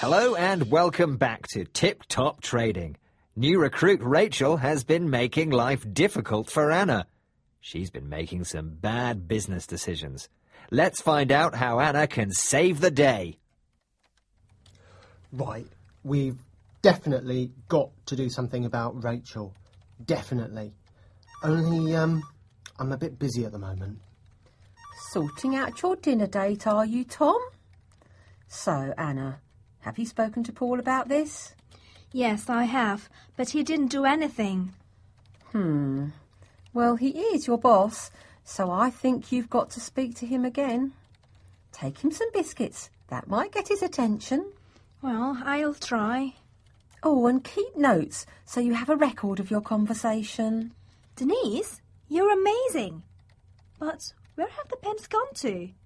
Hello and welcome back to Tip Top Trading. New recruit Rachel has been making life difficult for Anna. She's been making some bad business decisions. Let's find out how Anna can save the day. Right, we've definitely got to do something about Rachel. Definitely. Only, I'm a bit busy at the moment. Sorting out your dinner date, are you, Tom? So, Anna, have you spoken to Paul about this? Yes, I have, but he didn't do anything. Well, he is your boss, so I think you've got to speak to him again. Take him some biscuits. That might get his attention. Well, I'll try. Oh, and keep notes so you have a record of your conversation. Denise, you're amazing. But where have the pens gone to?